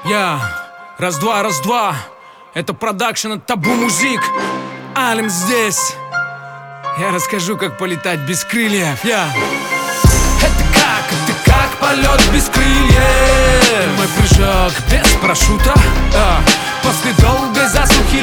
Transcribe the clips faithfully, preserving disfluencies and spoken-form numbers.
Я, раз-два, раз-два. Это продакшн от Табу Музик. Алим здесь. Я расскажу, как полетать без крыльев. Я. Это как, это как полет без крыльев. Мой прыжок без парашюта, а, после долгой засухи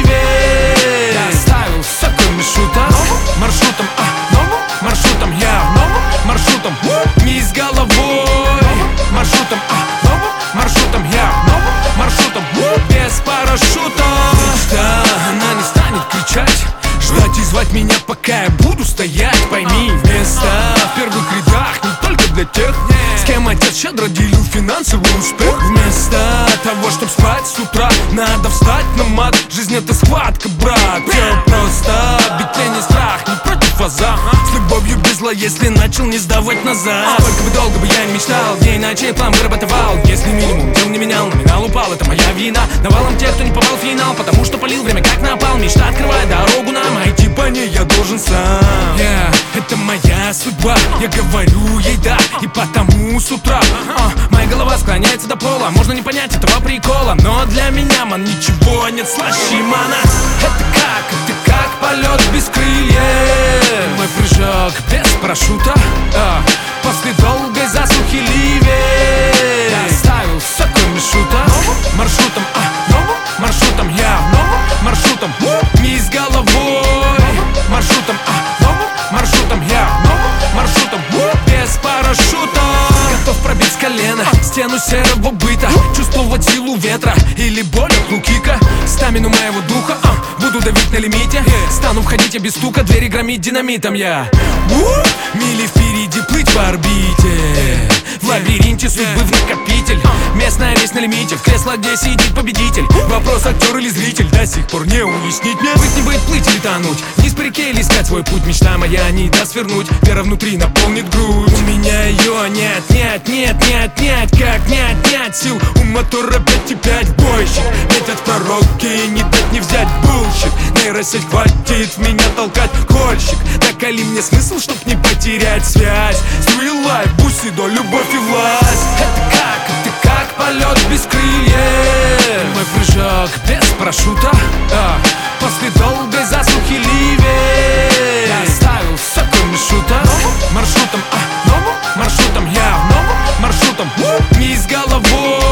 ливень. Я оставил все, кроме шута. Маршрутом, а, новым маршрутом. Я новым маршрутом, не с головой. Маршрутом, а, новым маршрутом. Я новым маршрутом, без парашюта. Да, она не станет кричать, ждать и звать меня, пока я буду стоять. Пойми, вместо в первых рядах не только для тех, с кем отец щедро делил финансовый успех. Вместо того, чтоб спать с утра, надо встать на мат. Жизнь это схватка, брат. Все просто, битве не страх, не против аза. С любовью без зла, если начал не сдавать назад. Сколько бы долго бы я не мечтал, дней и ночей план вырабатывал. Если минимум дел не менял, номинал упал, это моя вина. Навалом тех, кто не попал в финал, потому что полил время как напал. Мечта открывает дорогу нам, а идти по ней я должен сам. Yeah, это моя судьба, я говорю ей да, и потому с утра uh, моя голова склоняется до пола. Можно не понять этого прикола, но для меня, ман, ничего нет слаще мана. Это как, это как полет без крыльев. Мой прыжок без парашюта, uh, после долгой засухи ливень. Я оставил все, кроме шута. Маршрутом, а, новым маршрутом. Я новым маршрутом, не с головой. Маршрутом, а, новым маршрутом. Я новым маршрутом, без парашюта. Готов пробить с колена стену серого быта, чувствовать силу ветра или боль от лукика. Стамину моего духа, а, буду давить на лимите. Стану входить я без стука, двери громить динамитом. Я у, мили впереди плыть по орбите, в лабиринте судьбы в накопитель. Местная весь на лимите, в кресло где сидит победитель. Вопрос, актер или зритель, до сих пор не уяснить мне. Быть не быть, плыть или тонуть, не с реке или искать свой путь. Мечта моя не даст свернуть, вера внутри наполнит грудь. У меня ее нет, нет, нет, нет, нет. Как не отнять сил, у мотора пять и пять бойщик. Метод пророки, не дать не взять булщит. Нейросеть хватит в меня толкать кольщик. Доколи мне смысл, чтоб не потерять связь. Real life, бусидо, любовь и власть. Это как, это как полет без крыльев. Мой прыжок без парашюта, а, после долгой засухи ливень. Я оставил все, кроме шута. Маршрутом, а, новым маршрутом. Я новым маршрутом, не с головой.